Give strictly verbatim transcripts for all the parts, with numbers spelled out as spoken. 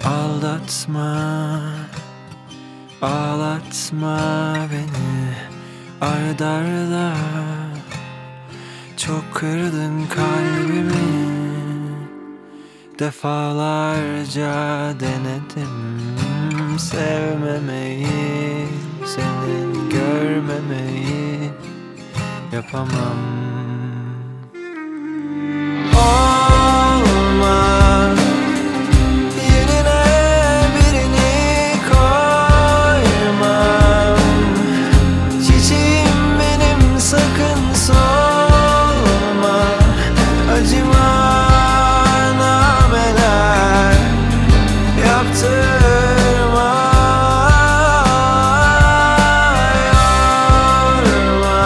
Aldatma, ağlatma beni ard arda. Çok kırdın kalbimi, defalarca denedim sevmemeyi, seni görmemeyi yapamam. Olma, yerine birini koymam. Çiçeğim benim, sakın solma. Acıma, nameler yaptırma. Yorma,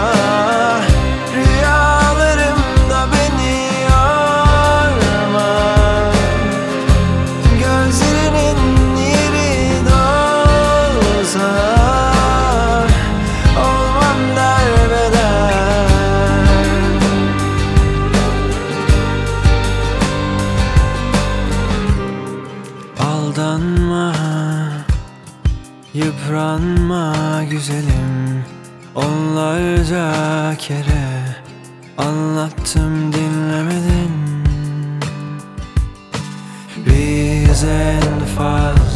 rüyalarımda beni yorma. Gözlerinin yeri dolsa olmam derbeder. Aldanma, yıpranma güzelim. Onlarca kere anlattım, dinlemedin. Biz en fazla